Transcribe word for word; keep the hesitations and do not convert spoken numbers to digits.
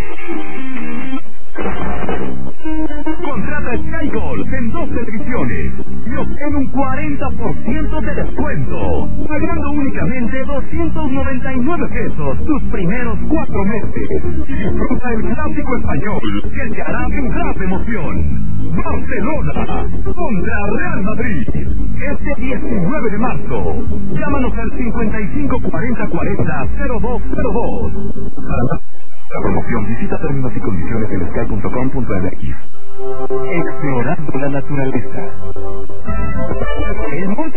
Contrata Sky Gold en dos televisiones y obtén un cuarenta por ciento de descuento, pagando únicamente doscientos noventa y nueve pesos tus primeros cuatro meses. Y disfruta el clásico español que te hará vibrar de emoción. Barcelona contra Real Madrid, este diecinueve de marzo. Llámanos al cincuenta y cinco cuarenta cuarenta cero dos cero dos. Para la promoción, visita términos y condiciones en sky punto com punto m x. Explorando la naturaleza. El monte